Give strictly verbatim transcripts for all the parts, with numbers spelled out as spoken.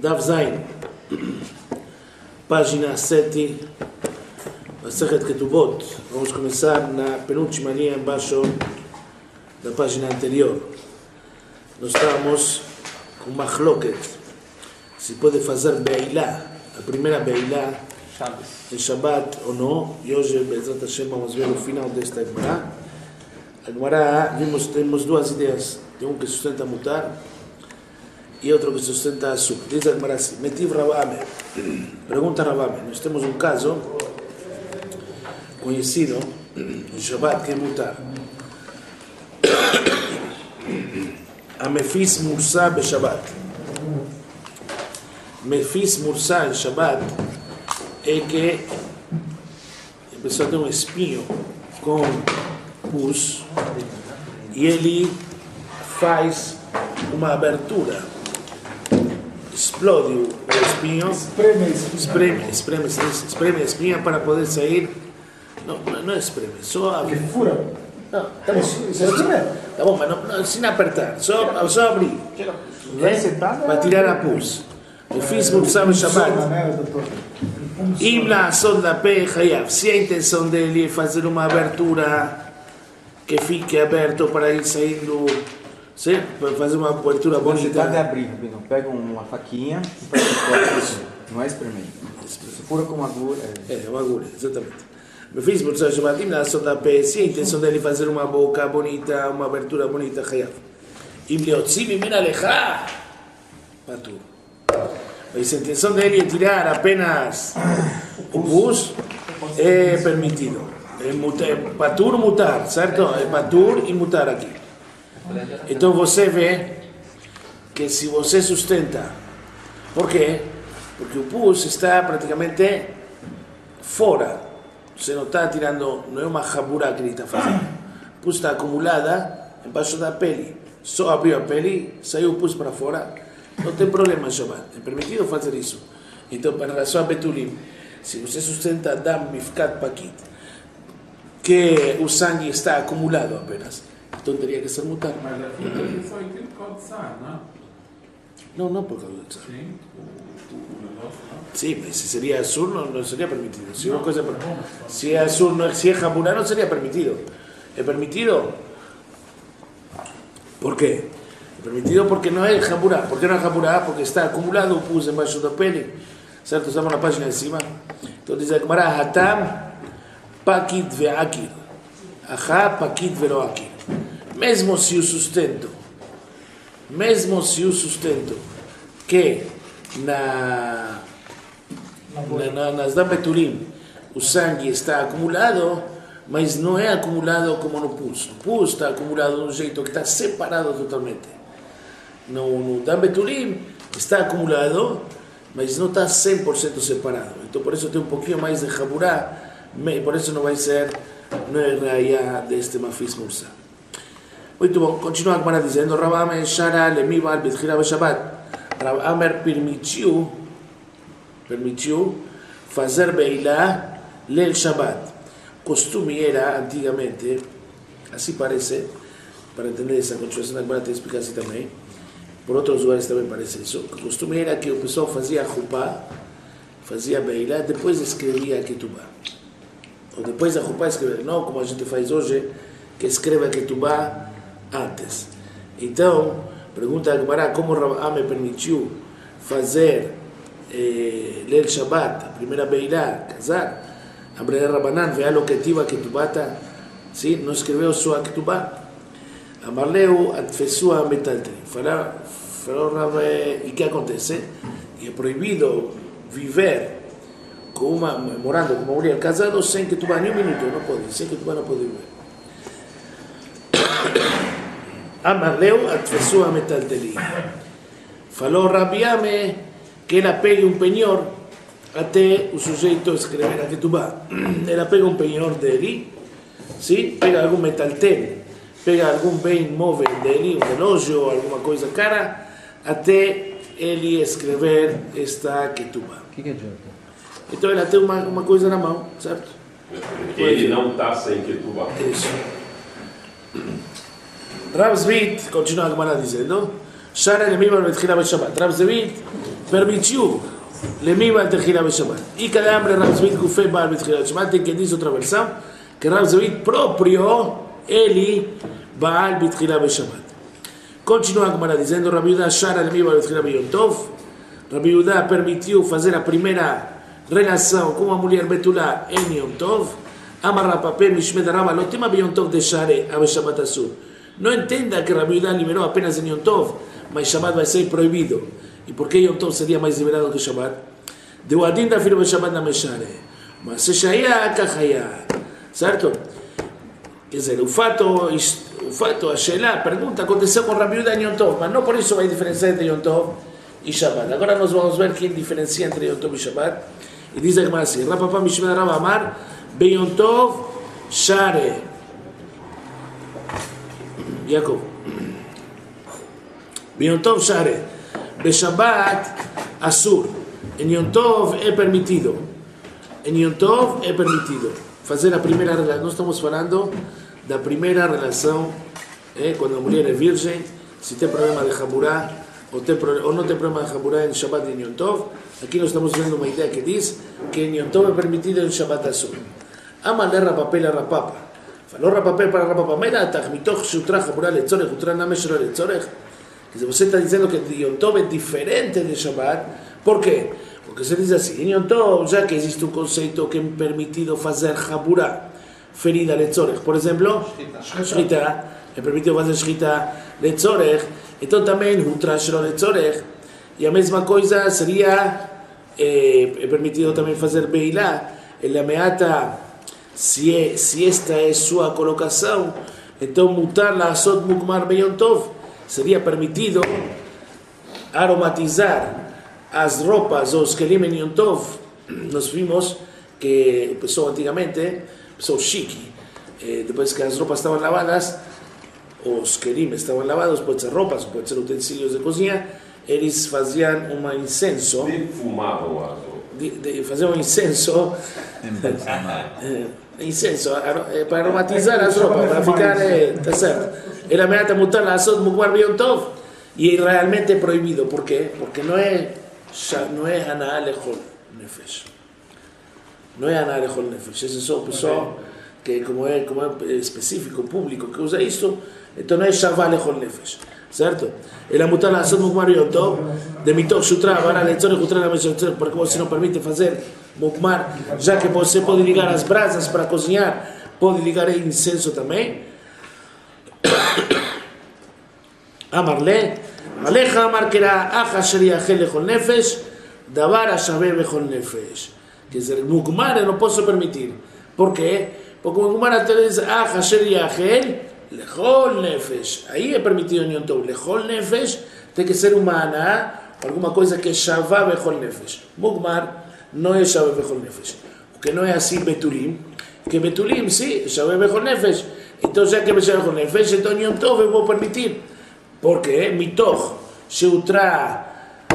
Dav Zain, página sete, Masechet Ketubot. Vamos começar na penúltima linha embaixo da página anterior. Nós estamos com Machloket, se pode fazer Beilá, a primeira Beilá em Shabbat ou não, e hoje, Bezrat Hashem, vamos ver o final desta Gemara. A Gemara, vimos, temos duas ideias, tem um que sustenta mutar e outro que sustenta Asur. Diz a Gemara assim, Metiv Ravame, pergunta Ravame, nós temos um caso conhecido em Shabbat, que é mutar. A Mefis Mursa be Shabbat. Mefis Mursa em Shabbat é que a pessoa tem um espinho com pus e ele faz uma abertura, explode o espinho, espreme, espreme, espreme, espreme a espinha para poder sair. Não, não é espreme, só abre. Fura. Não, tá bom, tá bom, mas não, não, sem apertar, só, só abrir, né? Para tirar a pus. Eu fiz por sábado Shabbat. Im לעשות לפה חייב. Se a intenção dele é fazer uma abertura que fique aberto para ir saindo, certo? Para fazer uma abertura bonita. De abrir, não pega uma faquinha e faz isso. Não é espremer. Se fura com uma agulha. É, uma agulha, exatamente. Me fiz por sábado Shabbat. Im לעשות לפה. Se a intenção dele é fazer uma boca bonita, uma abertura bonita, חייב. אם להוציא ממנה לך, פטור. Mas a intenção dele é tirar apenas o pus, é permitido. É, mutar, é patur mutar, certo? É patur e mutar aqui. Então você vê que se você sustenta, por quê? Porque o pus está praticamente fora. Você não está tirando, não é uma jabura que ele está fazendo. O pus está acumulada embaixo da pele. Só abriu a pele, saiu o pus para fora. Não tem problema, Shabbat. É permitido fazer isso. Então, para relação a Betulim, se você sustenta Dam Mifkat Pakit, que o sangue está acumulado apenas, então teria que ser mutado. Mas a fruta aqui só tem por causa de sangue, não? Não, não por causa do sangue. Sim, o negócio não. Sim, mas se seria azul, não, não seria permitido. Se, uma coisa, se é azul, não, se é jabura, não seria permitido. É permitido? Por quê? Permitido porque não é jabura. ¿Por qué no es jabura? Porque está acumulado o pus embaixo da pele. Certo? Estamos na página de cima. Então diz a Gemara, Hatam pakit ve'akir. Achá pakit ve'lo'akir. Mesmo se o sustento, mesmo se o sustento, que na, na, na nas da Betulim o sangue está acumulado, mas não é acumulado como no pus. O pus está acumulado de um jeito que está separado totalmente. No, no Dam Betulim está acumulado, mas não está cem por cento separado. Então por isso tem um pouquinho mais de jaburá, por isso não vai ser, não é raia deste Mafis Mursa. Muito bom, continua a Gemara dizendo, Rav Amer Shara Lemival Betchila Beshabbat. Rav Amer permitiu, permitiu fazer Beilá Lel Shabbat. Costume era, antigamente, assim parece, para entender essa continuação da Gemara, tem que explicar assim também. Por outros lugares também parece isso. O costume era que o pessoal fazia chupá, fazia beilá, depois escrevia a ketubá. Ou depois da chupá escrevia, não como a gente faz hoje, que escreve a ketubá antes. Então, pergunta a Gemara como Rav Amer permitiu fazer eh, ler Shabbat, a primeira beilá, casar. Abraham Rabanan, vea lo que tiva ketubata, sim, não escreveu só a ketubá. Amarleu atfesou a metaltrim. Falou, e o que acontece? É proibido viver com uma, morando com uma mulher casada sem que tu vá nem um minuto, não pode, sem que tu vá não pode viver. Amarleu atfesou a metaltrim. Falou Rabi Ame que ela pegue um penhor até o sujeito escrever a ketubá. Ela pega um penhor dele, sim, pega algum metaltel, pega algum bem móvel dele, um relógio ou alguma coisa cara, até ele escrever esta ketubá. O que, que adianta? Então ela tem uma, uma coisa na mão, certo? Ele não está sem ketubá. Isso. Rav Zvit, continua a Gemara dizendo, Shara Lemival Betchila Beshabbat. Rav Zvit permitiu Lemiba Tejila Beshabat. Y cada hambre Rav Zvid Gufé Baal Betejila Beshabat, tem quien dice otra versión, que Rav Zvid proprio, Eli, Baal Betejila Beshabat. Continua a Gemara dizendo, Rav Yehuda Shara Lemiba Betejila Beyom Tov, Rav Yehuda permitiu fazer a primeira relação com a mulher Betulá em Yom Tov, Amar Rapapé Mishmed Rava, lo tema Beyom Tov de Share a Beshabat Asur. Não entenda que Rav Yehuda liberou apenas em Yom Tov, mas Shabbat vai ser proibido. E por que Yom Tov seria mais liberado que Shabbat? Deu adin da firma Shabbat na Meshare. Mas se Shaya, Kachaya. Certo? Quer dizer, o fato, o fato, a Sheila, pergunta, aconteceu com Rav Yehuda em Yom Tov, mas não por isso vai diferenciar entre Yom Tov e Shabbat. Agora nós vamos ver quem diferencia entre Yom Tov e Shabbat. E diz a Gemara assim, Rapapá Mishmed Rava Amar, Be Yom Tov, Share. Jacob. Be Yom Tov, Share. Beshabbat, Asur. Em Yom Tov é permitido. Em Yom Tov é permitido fazer a primeira relação. Nós estamos falando da primeira relação, eh, quando a mulher é virgem, se tem problema de Haburá, ou, tem, ou não tem problema de Haburá em Shabbat e em Yom Tov. Aqui nós estamos vendo uma ideia que diz que em Yom Tov é permitido em Shabbat Asur. Amalé Rapapé la Rapapa. Falou Rapapé para Rapapa. Meratach, mitoch shutra Haburá letzorech, utra nameshra letzorech. Você está dizendo que Yom Tov é diferente de Shabbat. Por quê? Porque se diz assim, em Yom Tov, já que existe um conceito que é permitido fazer Haburá, ferida letzorech. Por exemplo, Shchita, é permitido fazer Shchita letzorech. Então também, Hutra shelo letzorech. E a mesma coisa seria, é, é permitido também fazer Beilá. Ela meata, se, é, se esta é sua colocação, então mutar la asot mukmar be Yom Tov. Seria permitido aromatizar as roupas, os kelim em Yom Tov. Nós vimos que o pessoal antigamente, o pessoal chique, eh, depois que as roupas estavam lavadas, os kelim estavam lavados, pode ser roupas, pode ser utensílios de cozinha, eles faziam um incenso. Defumavam as roupas. Faziam um incenso. Incenso, para aromatizar as roupas, para ficar, está certo. Era meata mutar la asot mukmar Yom Tov, e realmente é proibido. Por quê? Porque não é não é anaa lechol nefesh. Não é anaa lechol nefesh. Esse é só o pessoal que como é, como é específico, público, que usa isso, então não é shavá lechol nefesh. Certo? Ela mutar la asot mukmar Yom Tov, de mitoch shutra, vara letzorech, utra nameshra letzorech, porque você não permite fazer mukmar, já que você pode ligar as brasas para cozinhar, pode ligar incenso também. Amarle, Aleja Amar que era Aja Sheriachel Lechol Nefesh, Davar Ashabe Bechol Nefesh. Quer dizer, Mukmar eu não posso permitir. Por quê? Porque Mukmar até diz Aja Sheriachel Lechol Nefesh. Aí é permitido em Yom Tov. Lechol Nefesh tem que ser uma aná, alguma coisa que é Shavá Bechol Nefesh. Mukmar não é Shavá Bechol Nefesh. Porque não é assim Betulim. Que Betulim, sim, Shavá Bechol Nefesh. Então já que é Shavá Bechol Nefesh, então em Yom Tov eu vou permitir. Porque mitoch sheutra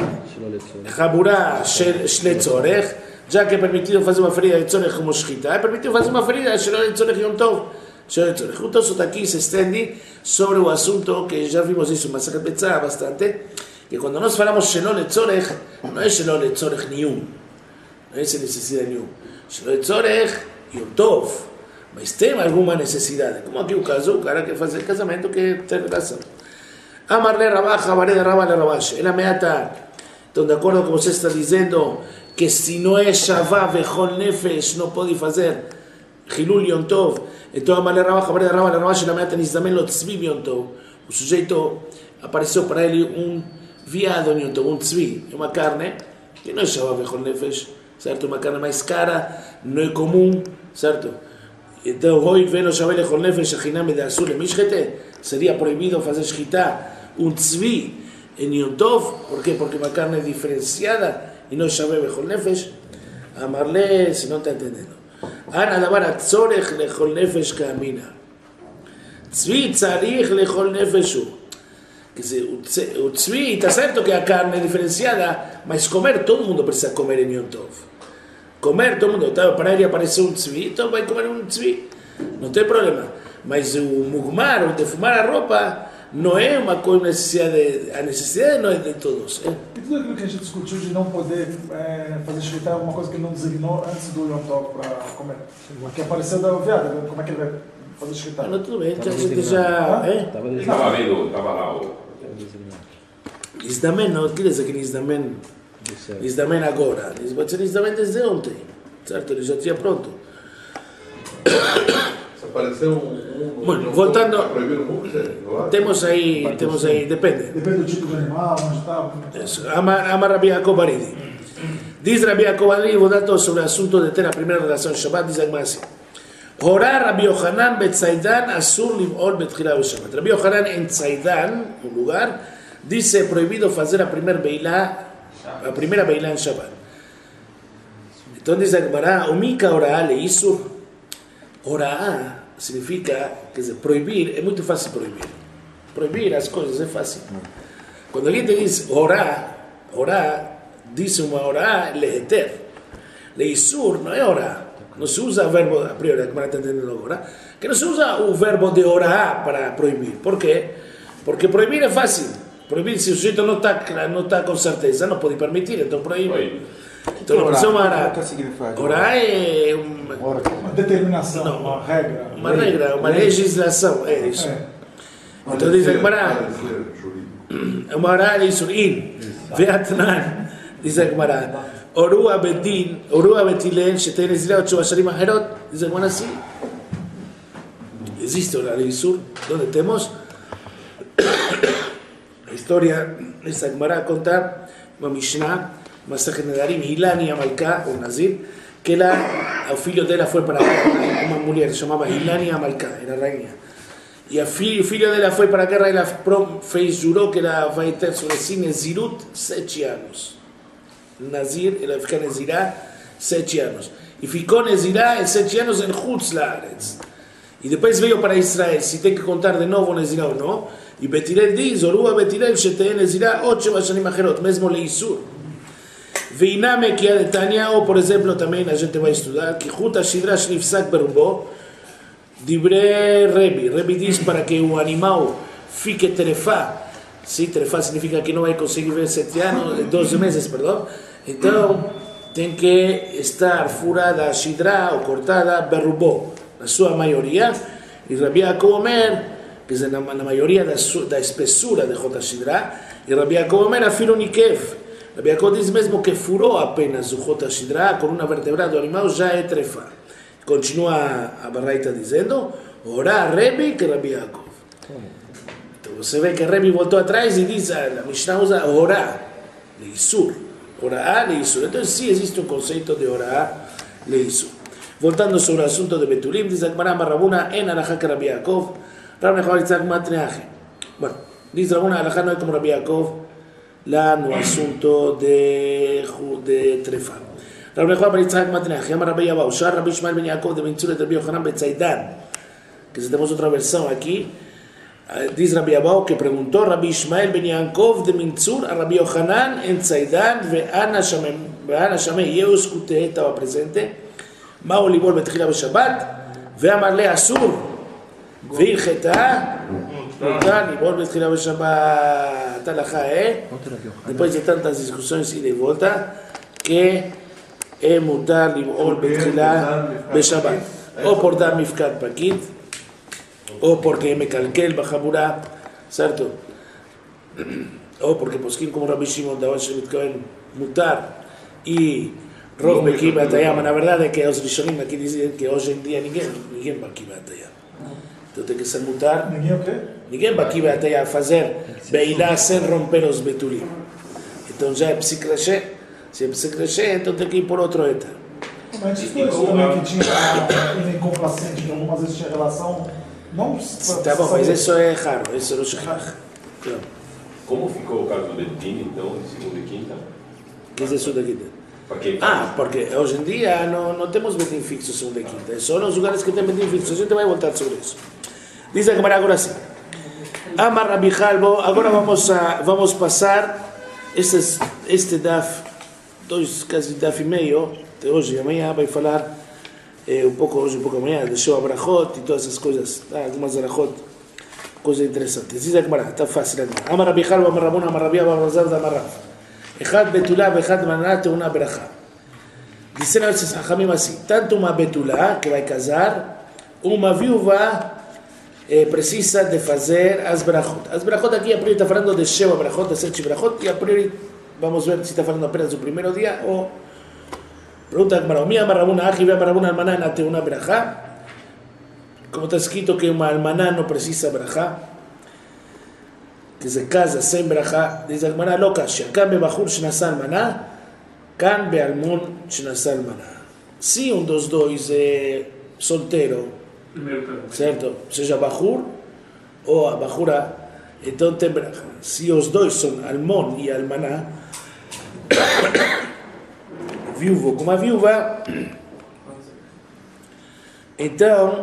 Haburá letzorech, já que é permitido fazer uma ferida de tzorech como shchita, é permitido fazer uma ferida de tzorech Yom Tov. O Tosfot aqui se estende sobre o assunto que já vimos isso, mas se repete bastante, que quando nós falamos shelo letzorech, não é shelo letzorech nenhum, não é essa necessidade nenhum. Shelo letzorech Yom Tov, mas tem alguma necessidade, como aqui o caso, o cara quer fazer casamento que tem relação. Amarle Rabaja, Vareda Rabale Rabash. Ela meata. Então, de acordo com você está dizendo que se não é Shavá Bechol Nefesh, não pode fazer Hilul Yom Tov. Então, Amarle Rabaja, Vareda Rabale Rabash, ela meata Nizdamen lo tzvi Yom Tov. O sujeito apareceu para ele um viado em Yom Tov, um tzvi, uma carne que não é Shavá Bechol Nefesh, certo? Uma carne mais cara, não é comum, certo? Então, hoje vem o Shavá Bechol Nefesh, a Hiname de Asur, Mishchete, seria proibido fazer shchita um tzvi em Yom Tov. Por quê? Porque uma carne diferenciada e não Shavá Bechol Nefesh. Amarle, se não está entendendo. Ana davar atzorech lechol nefesh kamina. Tzvi tzarich lechol nefeshu. Quer dizer, o tzvi, está certo que a carne é diferenciada, mas comer, todo mundo precisa comer em Yom Tov. Comer, todo mundo. Então, para ele apareceu um tzvi, então vai comer um tzvi. Não tem problema. Mas o mugmar, o defumar a roupa, não é uma coisa necessidade, a necessidade não é de todos. É. E tudo aquilo que a gente discutiu de não poder é, fazer shkita é alguma coisa que ele não designou antes do Yom Tov para comer. Que apareceu da viada, como é que ele vai fazer shkita? Não, tudo bem, que a gente já... É? Estava vendo, estava lá o... Isdamen, não quer dizer que Isdamen... Isdamen agora. Pode ser Isdamen desde ontem. Certo? Ele já tinha pronto. Se apareceu um... um Bueno, voltando... Para proibir o mukse, Temos aí, temos aí, depende. Depende do tipo de animal, onde está... Eso. Ama, ama Rabbi Yaakov Baridi. Diz Rabbi Yaakov Baridi, vou dar todo sobre o assunto de ter a primeira relação Shabbat, diz Agma assim. Horá Rabbi Yochanan betzaidan asur lim'ol betchila Shabbat. Rabbi Yochanan em Tzaidan, um lugar, disse é proibido fazer a primeira beilá, a primeira beilá em Shabbat. Então diz Agmará, o mika orá le isur. Orá significa, quer dizer, proibir, é muito fácil proibir. Proibir as coisas é fácil. Quando alguém te diz orá, orá, diz uma orá leheter. Leisur não é orá. Não se usa o verbo, a priori, como está entendendo agora, que não se usa o verbo de orá para proibir. Por quê? Porque proibir é fácil. Proibir, se o sujeito não está, não está com certeza, não pode permitir, então proíbe. Então não precisa uma orá. Orá é uma, uma determinação, não, uma regra. Uma regra, uma legislação, é isso. É. Então diz Agmará, uma orá é isso, in, veatnan, diz Agmará, oru abedin, oru abetilen, shetein ezilá, ocho basharim aherot, diz Agmará assim, existe orá de Isur, donde temos a história, esta Agmará conta uma Mishnah, Masachet Nedarim, Hilani Amalcá, o Nazir, que ela, o filho dela foi para a uma mulher, chamava Hilani Amalcá, era rainha. E a filho, o filho dela foi para a guerra, ela fez, jurou que ela vai ter sobre si Nezirut sete anos. Nazir, ela fica Nezirá sete anos. E ficou Nezirá em sete anos em Chutz Laaretz. E depois veio para Israel, se tem que contar de novo Nezirá ou não. E Betilel diz, Orua Betilel, Shetein Nezirá, ocho bashanim acherot, mesmo Leisur. Veiname que a de Tânia, ou por exemplo, também a gente vai estudar, que Juta Shidrash Nifsak Berubó, Dibre Rebi. Rebi diz para que o animal fique terefá. Sim, terefá significa que não vai conseguir ver sete anos, doze meses, perdão. Então, tem que estar furada a Shidra ou cortada Berubó, na sua maioria. E Rabbi Yaakov Omer, quer dizer, na, na maioria da, da espessura de Juta Shidra, e Rabbi Yaakov Omer afirma Nikev. Rabbi Yaakov diz mesmo que furou apenas o Juta Shidra com uma vertebra do animal, já é trefá. Continua a Baraita dizendo, orá Rebi que Rabbi Yaakov. Então você vê que Rebi voltou atrás e diz, a Mishnah usa orá, leisur. Orá, leisur. Então sim existe um conceito de orá, leisur. Voltando sobre o assunto de Betulim, diz a Gemara Rabuna en alajá que Rabbi Yaakov, Rabbi Yaakov diz matneaje. Bueno, diz Rabuna, alajá no é como Rabbi Yaakov, lá no assunto de, de trefá. Rabbi Yaakov bar Yitzhak matneaje, llama Rabbi Yabau, Shar Rabbi Ishmael ben Yaakov de Mintzur de Rabbi Yochanan betzaidan, que se tenemos otra versión aquí, diz Rabbi Yabau que preguntó Rabbi Ishmael ben Yaakov de Mintzur a Rabbi Yochanan en Tzaidan, ve'ana shameh Yehu Skuteh, estaba presente, Mao libol betchila b'Shabbat, ve'amar le asur, ve'ilcheta, mudar libol betchila b'Shabbat, alajá, eh? Después de tantas discusiones ida y volta, que é mudar libol betchila b'Shabbat, ou por dar mifkat pakit, ou porque me calquel b'Chabura, certo? Ou porque posquim como Rabbi Shimon davar shemitkaven mutar e Rov Beki Batayam, na verdade é que os Rishonim aqui dizem que hoje em dia ninguém, ninguém Baki Batayam. Então tem que ser mutar. Ninguém o quê? Ninguém Baki Batayam fazer beilá sem romper os betulim. Então já é psicrachê. Se é psicrachê, então tem que ir por outro etar. Mas isso foi também que tinha uma incomplacente, que algumas vezes tinha relação. Não tá bom, mas isso é raro, isso é o shechach. Como ficou o caso do Betim, então, de segunda e quinta? O que é isso daqui dentro? Porque... Ah, porque hoje em dia não, não temos betim fixo segunda e quinta, é só nos lugares que tem betim fixo, a gente vai voltar sobre isso. Diz a Gemara agora assim, Amar Rabi Halbo, agora vamos, a, vamos passar este, este daf, dois, quase daf e meio, de hoje e amanhã, vai falar eh, um pouco hoje, um pouco amanhã, deixou a brachot e todas essas coisas, tá? Algumas brachot coisa interessante. Diz a Gemara, está fácil. Amar Rabi Harba, Amar Rabuna, Amar Rabi Abba, Amar Zar, Amar Rav. Echad betulá, echad maná, te una berajá. Disseram esses Hachamim assim, tanto uma betulá, que vai casar, uma viúva eh, precisa de fazer as berachot. As berachot aqui, a priori está falando de Sheva berachot, de sete berachot, e a priori vamos ver se está falando apenas do primeiro dia, ou... Pergunta a Gemara, mi Amar Rabuna, Achi, ve Amar Rabuna, almaná, na te una berajá. Como está escrito que uma almaná não precisa berajá, que se casa sem berajá, diz a Gemara, לא קשיא, כאן בבחור שנשא אלמנה, כאן באלמון שנשא אלמנה. Se um dos dois é solteiro, certo? Seja Bahur ou a Bahura, então tem berajá. Se os dois são almon e almaná, viúvo com a viúva, então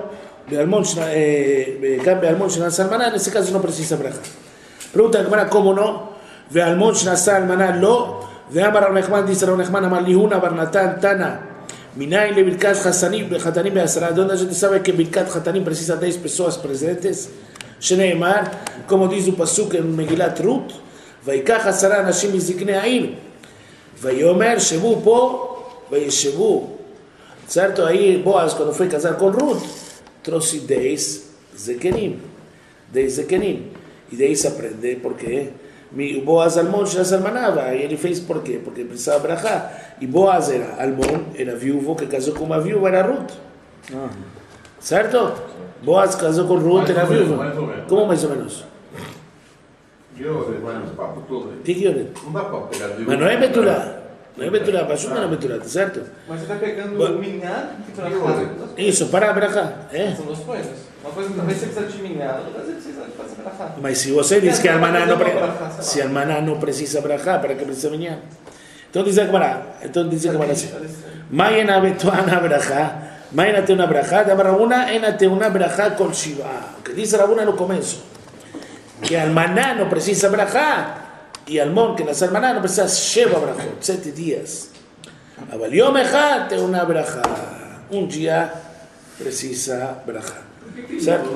כאן באלמון שנשא אלמנה, nesse caso não precisa berajá. Pergunta a Gemara, como não? ואלמון שנשא אלמנה לא, ואמר רב נחמן, dice רב נחמן, אמר ליהונה בר נתן תנא, מניין לברכת חתנים בעשרה, donde a gente sabe que ברכת חתנים precisa dez pessoas presentes, שנאמר, como diz o pasuk em מגילת רות, ויקח עשרה אנשים מזקני העיר, ויאמר שבו פה, וישבו, certo? Aí Boaz, quando foi casar com Ruth, trouxe dez zekenim, dez zekenim, e daí se aprende porque o Boaz Almon já se almanava, e ele fez por quê? Porque precisava brachá, e Boaz era Almon, era viúvo, que casou com uma viúva, era Ruth, certo? Boaz casou com Ruth, era viúvo, como mais ou menos? Iore, mas o papo todo aí. O que que Iore? Não dá pra pegar viúva. Mas não é betulá, não é betulá, Pashut não é betulá, tá certo? Mas você está pegando Ba- o minhado e brachá. Isso, para brachá, é? São duas coisas. Uma coisa que talvez você precisa de minhado, outra coisa você precisa de fazer brachá. Mas se você diz que a almaná não, pre... se a almaná não precisa brachá, para que precisa minyan? Então diz a Gemara, então diz a Gemara assim, Maien abetuana brachá, Maien ate una brachá, da Rabuna en ate una brachá kol shiva. O que diz Rabuna no começo, que a almaná não precisa brachá, e almon, que nasce almaná, não precisa sheva brachot, sete dias. אבל יום אחד te una brachá, um dia precisa brachá. Certo?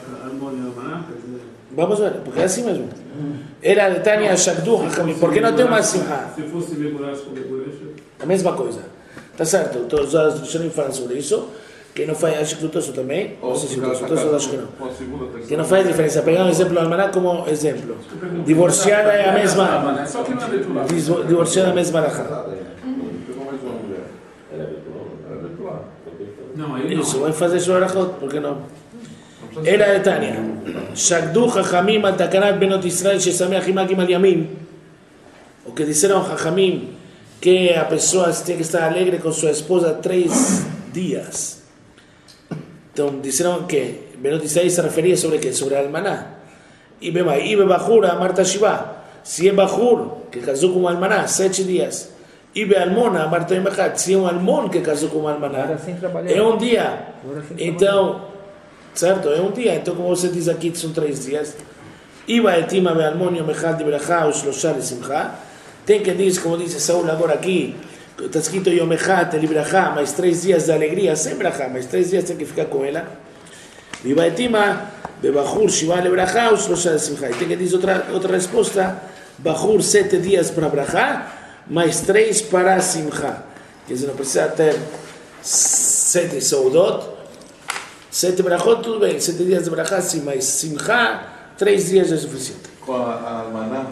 Vamos ver, porque é assim mesmo. Era de Tânia Shagdu Hachamim, porque não tem uma simha. Se fosse Begurash com Begurash, A mesma coisa. Tá certo? Todos os Rishonim falam sobre isso. Quem não faz, acho que o Tosso também. Não sei se o Tosso, o Tosso acho que não. Que não faz diferença. Pegar um exemplo do almaná como exemplo. Divorciada é a mesma. só que não é Betulá. Divo- Divorciada é a mesma alahá. Pegou mais uma mulher. Era Betulá? Era Betulá. Não, aí não. Isso, vai fazer sua alahot, por que não? Era de Tânia. Shagdu Hachamim al takanat benot Israel shesameach imagim al yamim. O que disseram Hachamim que a pessoa tem que estar alegre com sua esposa três dias. Então disseram que benot Israel se referia sobre quê? Sobre a almaná. E bema, e bebachur a Marta Shiva. Se é bachur que casou com uma almaná sete dias. E be almona a Marta Yomechat. Se é um almon que casou com uma almaná Agora sem trabalhar. é um dia. Agora sem Então, certo? É um dia. Então, como você diz aqui, são três dias. Iba etima be'almon yom echad de berachá u'shlosha lesimcha. Tem que dizer, como diz Saúl agora aqui, está escrito yom echad de berachá, mais três dias de alegria, sem berachá, mais três dias tem que ficar com ela. Iba etima be'bachur shiva le berachá u'shlosha lesimcha. E tem que dizer outra, outra resposta, bachur sete dias para berachá, mais três para simcha. Quer dizer, não precisa ter sete saudot, sete brachot, tudo bem, sete dias de brachá, sim, mas simcha, três dias é suficiente. Com a, a almaná.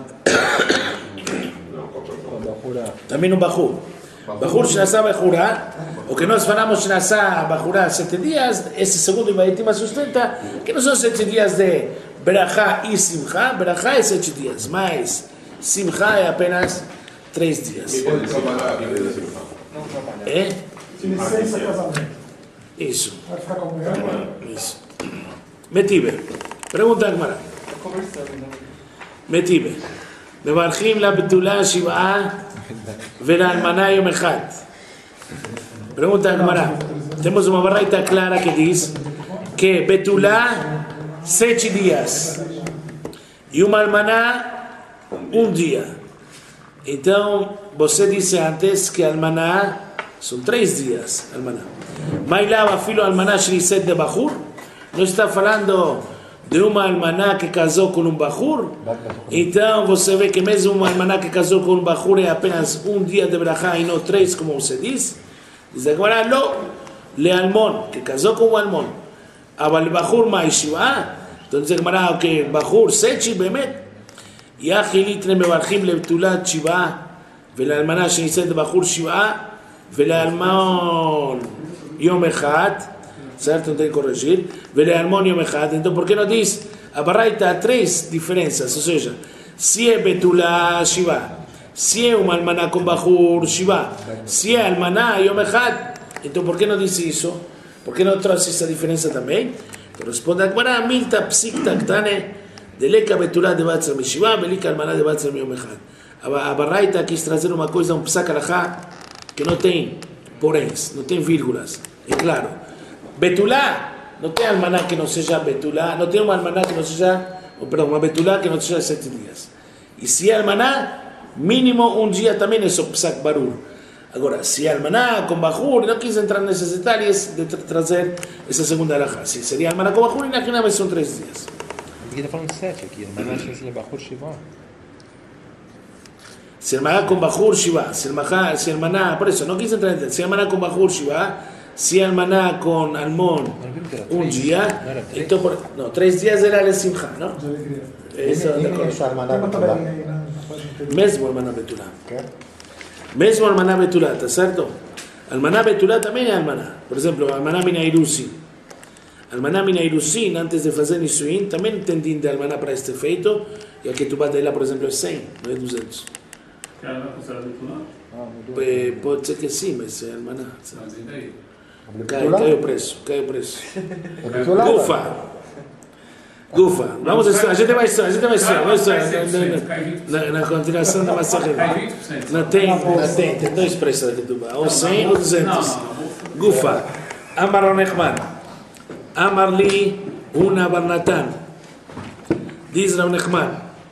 Também no Bahur. Bahur Shnasá Bahurá, o que nós falamos Shnasá Bahurá sete dias, esse segundo Ibaitima sustenta que não são sete dias de brachá e simcha, brachá é sete dias, mas simcha é apenas três dias. Pode trabalhar a vida assim. Não trabalhar. É? Licença casamento. Isso, Vai ficar com a mulher? isso. Metibe. Pergunta a Gemara. Tá conversando, né? מטיבה. מברכים לבתולה שבעה ולאלמנה יום אחד. Pregunta a Gemara. Temos uma barraita clara que diz que betulá sete dias e uma almaná um dia. Então, você disse antes que almaná são três dias. Almaná. Mas lá, filho almaná shrisset de Bahur, não está falando de uma almaná que casou com um bahur, então você vê que mesmo uma almaná que casou com um bahur é apenas um dia de brachá e não três, como você diz. Diz agora, não, le almon, que casou com um almon, אבל bahur mais שבעה, então diz agora que bahur sete, באמת, יחי ליטרי מברכים לבתולת שבעה, ולאלמנה שנישאת בחור שבעה, ולאלמון יום אחד, certo? Não tem que corrigir. Velealmon yom echad. Então, por que não diz? A Baraita há três diferenças. Ou seja, se é betulá, shiva. Se é uma almaná com bahur, shiva. Se é almaná, yom echad. Então, por que não disse isso? Por que não trouxe essa diferença também? Então, responde a Gemara, milta psikta ktane, deleka betulá de batzar mishiva, velika almaná de batzar yom echad. A Baraita quis trazer uma coisa, um psak alachá, que não tem poréns, não tem vírgulas. É claro. Betulá, não tem almaná que não seja betulá, não tem uma almaná que não seja, oh, perdão, uma betulá que não seja sete dias. E se é almaná, mínimo um dia também é só psak barur. Agora, se é almaná com bahur, não quis entrar nesses detalhes de tra trazer essa segunda alahá. Se seria almaná com bahur, imaginava que são três dias. Aqui está falando sete, aqui, almaná se é bahur shiva. Se almaná com bahur shiva, se almaná, se almaná, por isso, não quis entrar em detalhes, se almaná com bahur shiva, se almaná com almon um dia, então, por, não, três dias era de simcha, não? Isso é mesmo almaná betulá. Mesmo almaná betulá, tá certo? Almaná betulá também é almaná. Por exemplo, almaná minairusin. Almaná minairusin, antes de fazer nisuin, também tem din de almaná para este feito, e a ketubá dela, por exemplo, é cem, não é duzentos. Que ela não considera betulá? Pode ser que sim, mas é almaná. Mas e daí? Cai, cai o preço, cai o preço. Gufa. Gufa. Vamos a a gente vai estudar, a gente vai estudar, vamos estudar na, na continuação da massagem. Não tem, não tem, tem dois preços da ketubá, ou cem ou duzentos. Gufa. Amar Ronechman. Amar li una barnatan. Diz Ronechman.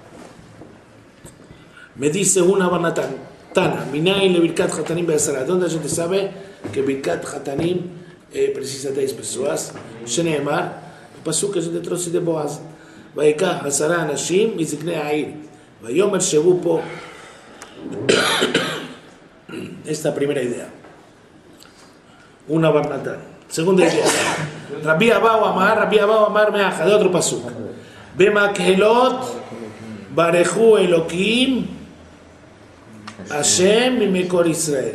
Me dice una barnatan. Tana, minayin le birkat chatanim be'asara. ¿Dónde a gente sabe que birkat chatanim eh, precisa dez pessoas? Sheneemar, o pasuk que a gente trouxe de Boaz. Vaikach asara anashim miziknei ha'ir. Vayomer shevu po. Esta primeira ideia. Una barnatan. Segunda ideia. Rabbi Abau amar, Rabbi Abau amar me'acha. De outro pasuk. Bemakhelot barechu Elokim Hashem mimekor Israel.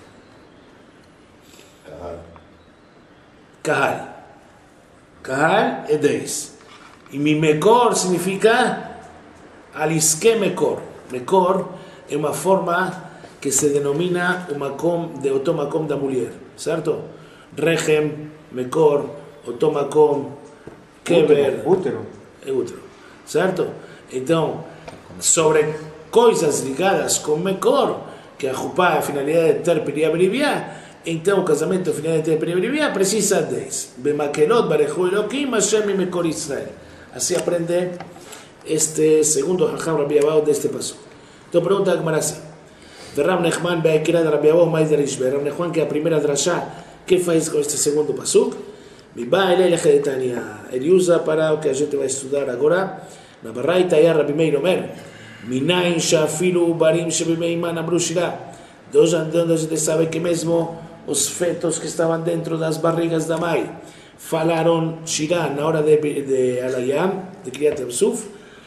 Kahal. Kahal é dez. E mimekor significa alisque mekor. Mekor é uma forma que se denomina o makom de outro makom da mulher, certo? Rechem, mekor, outro makom, keber, Útero. é útero, certo? Então, sobre coisas ligadas com Mekor, que a Jupá é a finalidade de ter Periá Berivia, então o casamento é a finalidade de ter Periá Berivia, precisa dez. Bemakelot barechu Elokim Hashem mimekor Israel. Assim aprende este segundo Hacham Rabbi Abau deste passo. Então pergunta a Gemara assim. Rav Nechman be'akira de Rabbi Abau mais derishbe. Rav Nechman, que é a primeira drashá, que faz com este segundo pasuk? Miba ele lechetania. Ele usa para o que a gente vai estudar agora. Na Baraita ya Rabbi Meir Omer. Minayin shafilu barim shebimeiman amru shirah. De onde a gente sabe que mesmo os fetos que estavam dentro das barrigas da mãe falaram shirah na hora de, de Alayam, de Kriyat Yamsuf.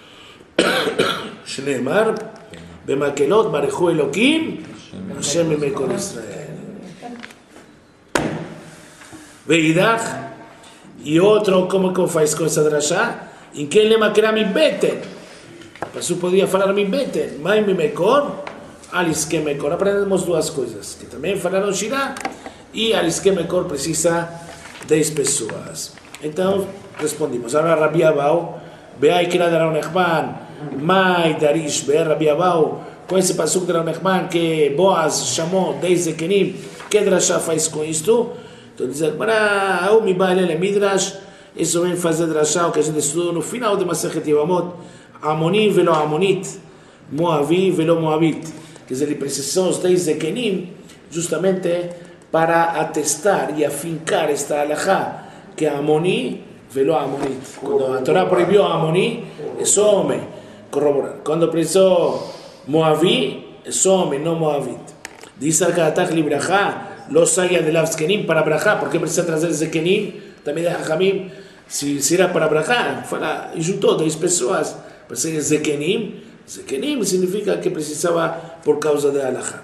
Shneemar bemakelot barechu Elokim Hashem mimekor Israel. Veidach, e outro, como que faz com essa drashá? Em quem lema que era mi beten? Passu podia falar mi beten, mai mi mekor, alisque mekor. Aprendemos duas coisas, que também falaram shirah, e alisque mekor precisa dez pessoas. Então, respondimos. Agora, Rabbi Abau, beai que era de Rav Nechman, mai darish, beai Rabbi Abau, com esse pasuk de Rav Nechman, que Boaz chamou dez zekenim, que drashá faz com isto? Então, diz a o mi baile midrash, isso vem fazer drashá, o que a gente estudou no final de Masechet Yevamot, Amonim velo Amonit, Moavi velo Moabit. Quer dizer, ele precisou os dez zekenim justamente para atestar e afincar esta alahá, que Amoni velo amonit. Cuando la Torah prohibió a Amoní, es hombre, corroborar. Cuando precisó Moabí, es hombre, no Moabit. Dice al Kadatach Librajá, los sagia de la Zkenim para Brajá. ¿Por qué precisa trazer Zkenim? También de Jajamim, si, si era para Brajá, fala, y juntó dez pessoas, para ser Zkenim. Zkenim significa que precisaba por causa de Alajá.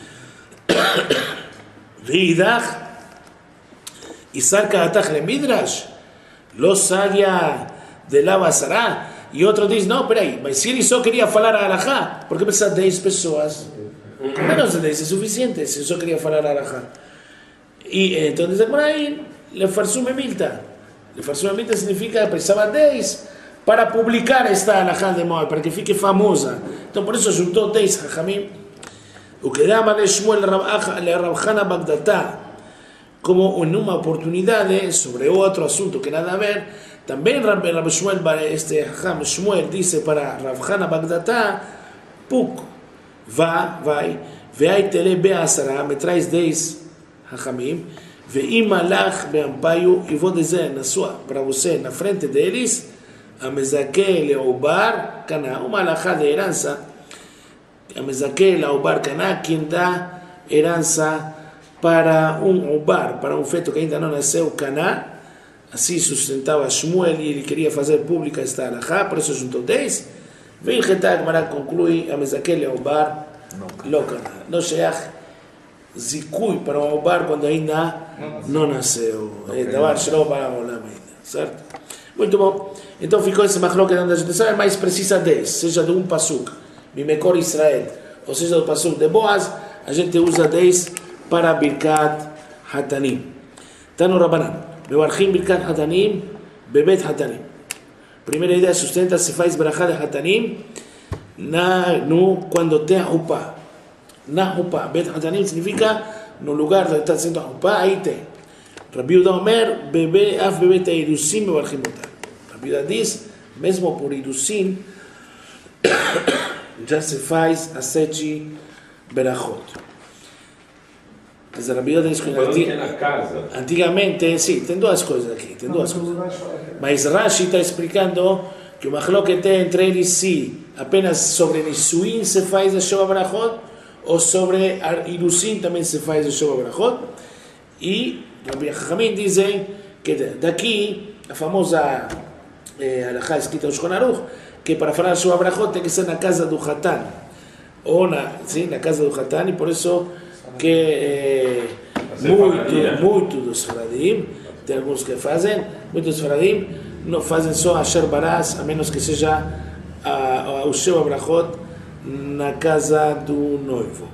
Vidach, y saca Kadatach le Midrash, los sagia de la Basará. Y otro dice, no, pero ahí, si él hizo quería falar a Alajá, ¿por qué precisa dez pessoas? Con menos de dez es suficiente, si eso quería falar a Alajá. Y eh, entonces, por ahí, le farsume milta. Le farsume milta significa que precisaba dez para publicar esta Alajá de Moab, para que fique famosa. Entonces, por eso juntó dez Jajamim. Ukedama de Shmuel le Rabjana Bagdatá, como en una oportunidad sobre otro asunto que nada a ver. También Rabbi Shmuel, este Jajam Shmuel dice para Rabjana Bagdatá, Puk, va, vai, veai tele be'asara, me traes dez Jajamim, ve'im malach be'ampayu, e vou dizer na sua, para você, na frente deles, a mezaque leobar cana, uma alajá de herança, a mezaque leobar cana, quem dá herança para um obar, para um feto que ainda não nasceu, cana. Assim sustentava Shmuel e ele queria fazer pública esta alajá, por isso juntou dez. Vem Retag Mará conclui a mezaque leobar לא קנה, לא שייך זיכוי para um obar quando ainda não nasceu, é דבר שלא בא לעולם ainda, certo? Muito bom, então ficou esse machloket onde a gente sabe, mas precisa dez, seja de um pasuk, Mimekor Israel, ou seja do pasuk de Boaz, a gente usa dez para Birkat Hatanim. Tano Rabanan, mevarchim Birkat Hatanim, bebet Hatanim. Primeira ideia, sustenta, se faz brachá de Hatanim, Na, no, quando tem a upá. Na upá. Bet Hatanim significa no lugar onde está sendo a upá, aí tem. Rabi Yehuda Omer, bebê, af bebê te irusim, mevarchim otar. Rabi Yehuda diz, mesmo por irusim, já se faz a sete berachot. Mas Rabi Yehuda diz que antigamente, sim, tem duas coisas aqui, tem duas coisas. Mas Rashi está explicando que o machloket é entre eles se apenas sobre Nisuim se faz a Sheva Barachot, ou sobre Irusim também se faz a Sheva Barachot. E Rabbi Chachamim dizem que daqui a famosa eh, alajá escrita no Shulchan Aruch, que para falar a Sheva Barachot tem que ser na casa do Hatan, ou na, sim, na casa do Hatan, e por isso que eh, muito, muito dos Faradim, tem alguns que fazem, muitos Faradim não fazem só a Asher Baraz, a menos que seja a, a, o Sheva Brachot na casa do noivo.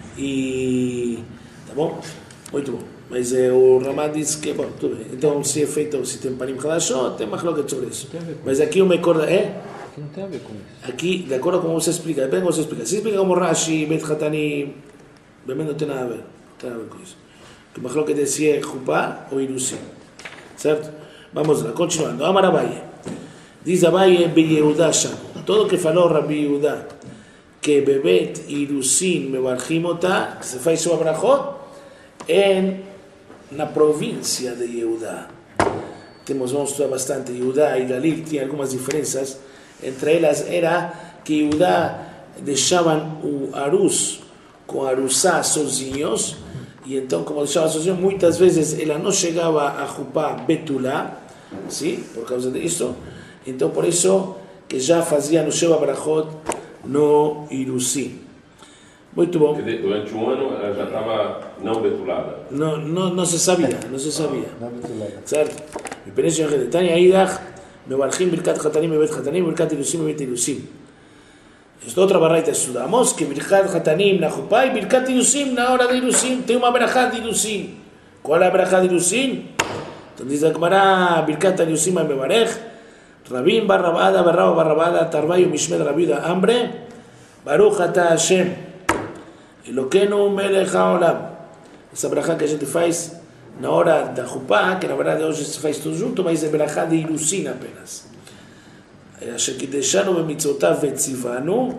E tá bom? Muito bom. Mas é, o Ramá disse que, bom, tudo bem. Então, se é feito, se tem parim hadashot, tem machloket sobre isso. Mas aqui o Mekor é? Aqui não tem a ver com isso. Aqui, de acordo com você explica, bem como você explica. Se explica como Rashi, Bet Hatanim, bem não tem nada a ver. Não tem nada a ver com isso. Que o machloket é se é Chupá ou Irusim. Certo? Vamos lá, continuando. Amar Abaye. Diz Abaye Beyehudá Sham. Todo que falou Rabbi Yehuda que bebet irusim mevarchim otá, que se faz sua brachot, é na província de Yehudá. Temos, vamos estudar bastante, Yehudá e Galil tinham algumas diferenças. Entre elas era que Yehudá deixavam o arus com a arusá sozinhos, e então, como deixava sozinho, muitas vezes ela não chegava a chupá betulá, sim, por causa disso. Então, por isso que já fazia no Sheva Barachot no Irusim. Muito bom. Quer dizer, durante um ano ela já estava não betulada. Não, não, não se sabia, não se sabia. Certo? E por isso, Tânia Aidach, mevarchim birkat hatanim bebet hatanim, birkat irusim bebet irusim. Esta outra baraita estudamos que birkat hatanim na chupá e birkat irusim na hora de irusim. Tem uma brachá de irusim. Qual é a brachá de irusim? Então diz a Gemara, birkat irusim a mevarech, Rabim Barrabada, Barraba Barrabada, Tarbayo Mishmed Rabida, Hambre, Baruch Ata Hashem, Eloqueno Melech HaOlam. Essa brachá que a gente faz na hora da chupá, que na verdade hoje se faz tudo junto, mas é brachá de irusim apenas. Asher Kideshanu Bemitzvotav Vetzivanu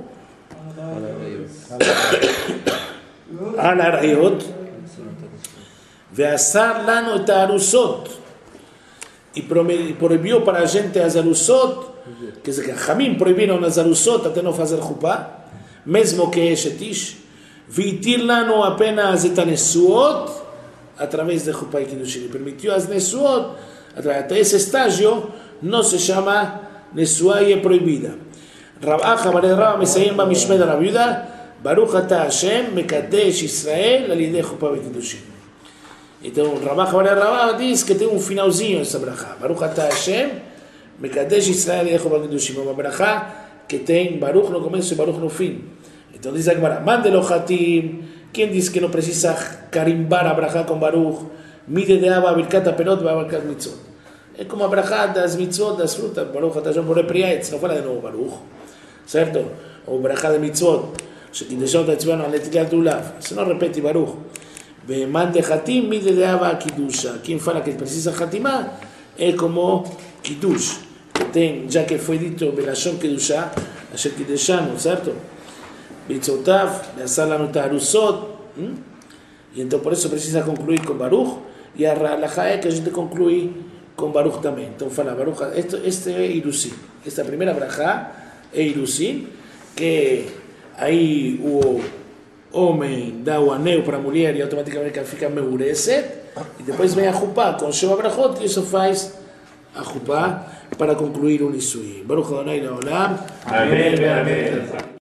Al Arayot Ve'asar Lanu Et HaArusot. e proibiu para a gente as arusot, quer dizer, que a Hamim proibiram as arusot até não fazer chupá, mesmo que é shetish, vitir lano apenas et anesuot, através de chupá e kiddushin, permitiu as nesuot, até esse estágio não se chama nesuá e é proibida. Rav Acha bar Rava מסיים במשנה לרב יהודה, ברוך אתה השם מקדש ישראל על ידי חופה וקידושין. Então, Rav Acha bar Rava diz que tem um finalzinho essa brachá. Baruch atah Hashem, mekadesh Israel e Yehovah Kedushim. Uma brachá que tem Baruch no começo e Baruch no fim. Então diz a Gemara, mandelo hatim. Quem diz que não precisa carimbar a brachá com Baruch? Mide de aba birkat aperot e birkat mitzvot. É como a brachá das mitzvot, das frutas. Baruch atah Hashem borei prietz. Não fala de novo Baruch. Certo? Ou brachá de mitzvot. שקידשנו את עצמנו על נטילת לולב. זה לא רפטי ברוך. ומאן דחתים מי דדאבה הקידושה. Quem fala que precisa חתימה, é como קידוש. Que tem, já que foi dito בלשון קידושה, אשר קידשנו, certo? ברצותיו, ועשה לנו את הארוסות. E então por isso precisa concluir com Baruch. E a halakha é que a gente conclui com Baruch também. Então fala Baruch, este, este é Irusim. Esta primeira brachá é Irusim, que aí o homem dá o anel para a mulher e automaticamente ela fica meureset, e depois vem a chupá com Sheva Brachot, e isso faz a chupá para concluir o Nisui. Baruch Adonai Leolam. Amém, amém.